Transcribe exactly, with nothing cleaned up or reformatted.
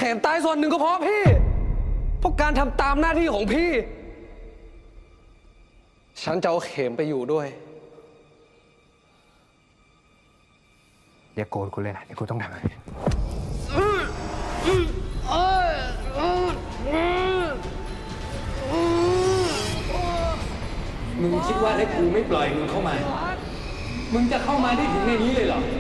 มตายส่วนหนึ่งก็เพราะพี่เพราะการทำตามหน้าที่ของพี่ ฉันจะเอาเข็มไปอยู่ด้วยอย่าโกรธกูเลยนะเดี๋ยวกูต้องทำอะไรมึงคิดว่าถ้ากูไม่ปล่อยมึงเข้ามามึงจะเข้ามาได้ถึงในนี้เลยเหรอ